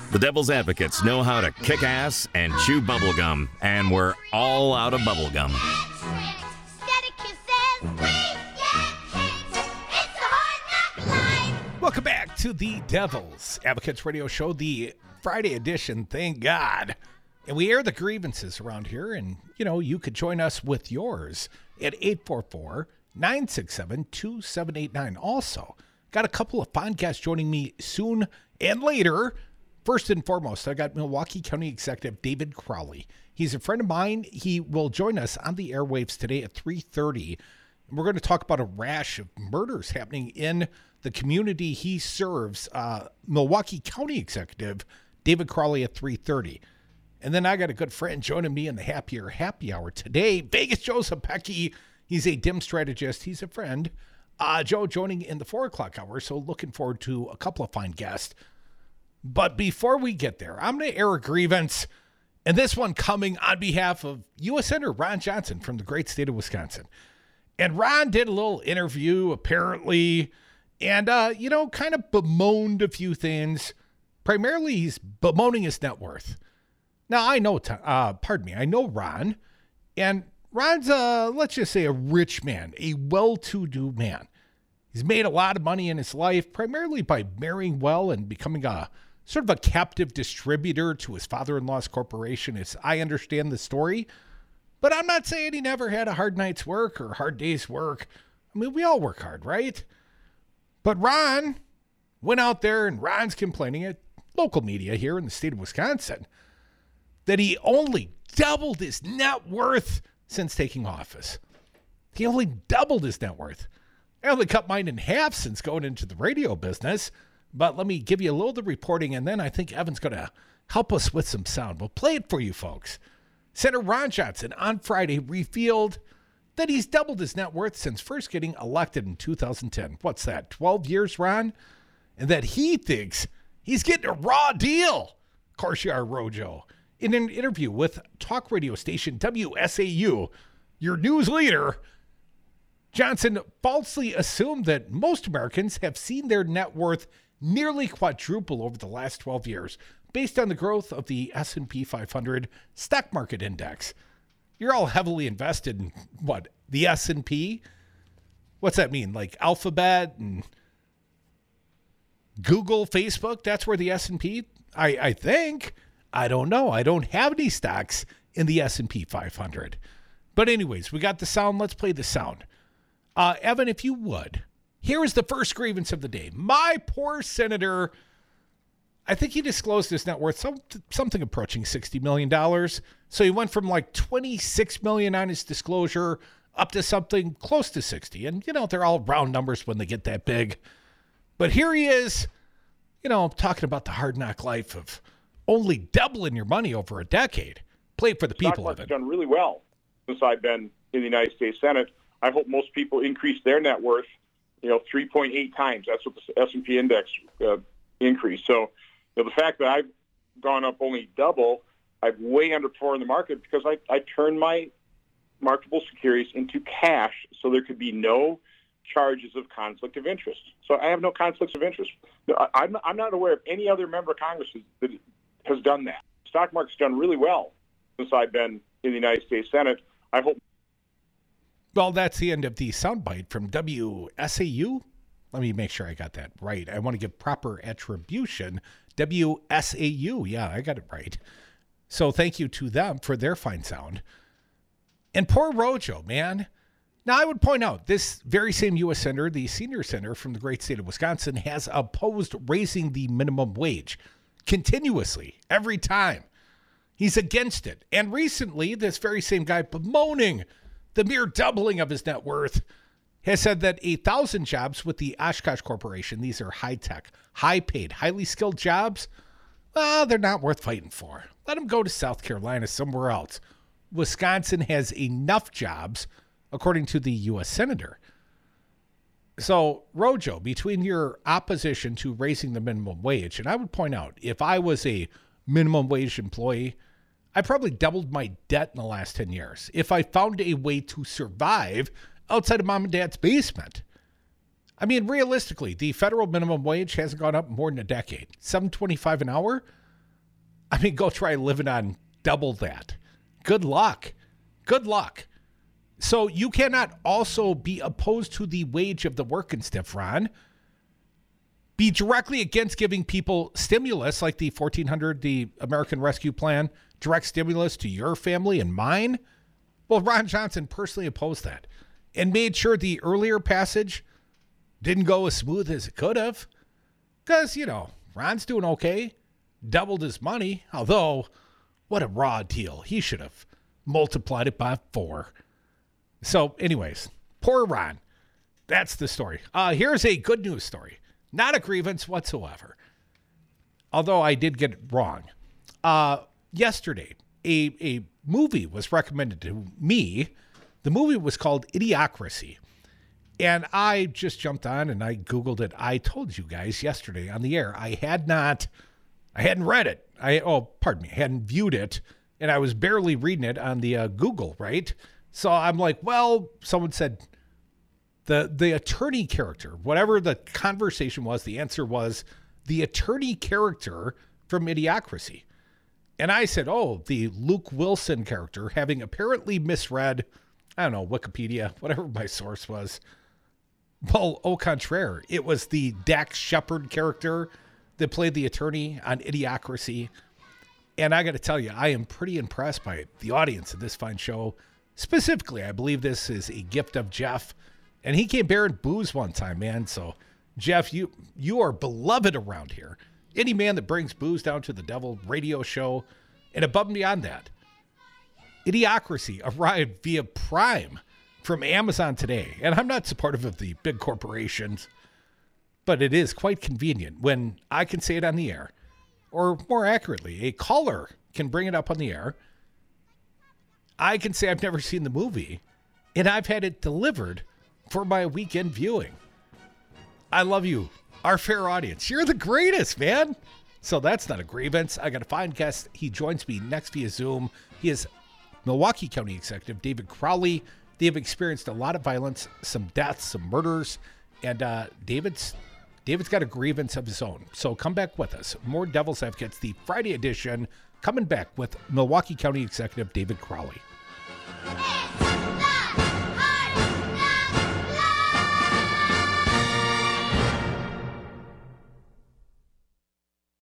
The Devil's Advocates know how to kick ass and chew bubblegum, and we're all out of bubblegum. Welcome back to the Devil's Advocates Radio Show, the Friday edition, thank God. And we air the grievances around here, and, you could join us with yours at 844-967-2789. Also, got a couple of fun guests joining me soon and later. First and foremost, I got Milwaukee County Executive David Crowley. He's a friend of mine. He will join us on the airwaves today at 3:30. And we're going to talk about a rash of murders happening in the community he serves. Milwaukee County Executive David Crowley at 3:30. And then I got a good friend joining me in the happy hour today, Vegas Joe Zepecki. He's a DIM strategist. He's a friend. Joe joining in the 4 o'clock hour, so looking forward to a couple of fine guests. But before we get there, I'm going to air a grievance, and this one coming on behalf of U.S. Senator Ron Johnson from the great state of Wisconsin. And Ron did a little interview, apparently, and, kind of bemoaned a few things. Primarily, he's bemoaning his net worth. Now, I know Ron, and Ron's, let's just say, a rich man, a well-to-do man. He's made a lot of money in his life, primarily by marrying well and becoming a sort of a captive distributor to his father-in-law's corporation, as I understand the story. But I'm not saying he never had a hard night's work or hard day's work. I mean, we all work hard, right? But Ron went out there, and Ron's complaining at local media here in the state of Wisconsin that he only doubled his net worth since taking office. He only doubled his net worth. I only cut mine in half since going into the radio business. But let me give you a little of the reporting, and then I think Evan's going to help us with some sound. We'll play it for you folks. Senator Ron Johnson on Friday revealed that he's doubled his net worth since first getting elected in 2010. What's that, 12 years, Ron? And that he thinks he's getting a raw deal. Of course you are, Rojo. In an interview with talk radio station WSAU, your news leader, Johnson falsely assumed that most Americans have seen their net worth nearly quadruple over the last 12 years based on the growth of the S&P 500 stock market index. You're all heavily invested in, the S&P? What's that mean? Like Alphabet and Google, Facebook? That's where the S&P? I think. I don't know. I don't have any stocks in the S&P 500. But anyways, we got the sound. Let's play the sound. Evan, if you would, here is the first grievance of the day. My poor senator, I think he disclosed his net worth, something approaching $60 million. So he went from like $26 million on his disclosure up to something close to 60. And, they're all round numbers when they get that big. But here he is, talking about the hard knock life of only doubling your money over a decade. Play it for the people of it. Done really well since I've been in the United States Senate. I hope most people increase their net worth, 3.8 times. That's what the S&P index increased. So, the fact that I've gone up only double, I've way underperformed the market because I turned my marketable securities into cash so there could be no charges of conflict of interest. So I have no conflicts of interest. I'm not aware of any other member of Congress that has done that. Stock market's done really well since I've been in the United States Senate. I hope. Well, that's the end of the soundbite from WSAU. Let me make sure I got that right. I want to give proper attribution. WSAU. Yeah, I got it right. So thank you to them for their fine sound. And poor Rojo, man. Now, I would point out, this very same U.S. Senator, the senior senator from the great state of Wisconsin, has opposed raising the minimum wage continuously, every time. He's against it. And recently, this very same guy bemoaning the mere doubling of his net worth has said that 1,000 jobs with the Oshkosh Corporation, these are high-tech, high-paid, highly skilled jobs, well, they're not worth fighting for. Let them go to South Carolina, somewhere else. Wisconsin has enough jobs, according to the U.S. Senator. So, Rojo, between your opposition to raising the minimum wage, and I would point out, if I was a minimum wage employee, I probably doubled my debt in the last 10 years if I found a way to survive outside of mom and dad's basement. I mean, realistically, the federal minimum wage hasn't gone up more than a decade. $7.25 an hour? I mean, go try living on double that. Good luck. Good luck. So you cannot also be opposed to the wage of the working stiff, Ron. Be directly against giving people stimulus like the $1,400, the American Rescue Plan, direct stimulus to your family and mine. Well, Ron Johnson personally opposed that and made sure the earlier passage didn't go as smooth as it could have. Because, Ron's doing okay. Doubled his money. Although, what a raw deal. He should have multiplied it by 4. So, anyways, poor Ron. That's the story. Here's a good news story. Not a grievance whatsoever. Although I did get it wrong. Yesterday, a movie was recommended to me. The movie was called Idiocracy. And I just jumped on and I Googled it. I told you guys yesterday on the air, I hadn't read it. I hadn't viewed it. And I was barely reading it on the Google, right? So I'm like, well, someone said the attorney character, whatever the conversation was, the answer was the attorney character from Idiocracy. And I said, the Luke Wilson character, having apparently misread, I don't know, Wikipedia, whatever my source was. Well, au contraire, it was the Dax Shepard character that played the attorney on Idiocracy. And I got to tell you, I am pretty impressed by the audience of this fine show. Specifically, I believe this is a gift of Jeff. And he came bearing booze one time, man. So, Jeff, you are beloved around here. Any man that brings booze down to the Devil radio show, and above and beyond that, Idiocracy arrived via Prime from Amazon today. And I'm not supportive of the big corporations, but it is quite convenient when I can say it on the air. Or more accurately, a caller can bring it up on the air. I can say I've never seen the movie, and I've had it delivered for my weekend viewing. I love you, our fair audience. You're the greatest, man. So that's not a grievance. I got a fine guest. He joins me next via Zoom. He is Milwaukee County Executive David Crowley. They have experienced a lot of violence, some deaths, some murders, and David's got a grievance of his own. So come back with us. More Devil's Advocates, the Friday edition, coming back with Milwaukee County Executive David Crowley.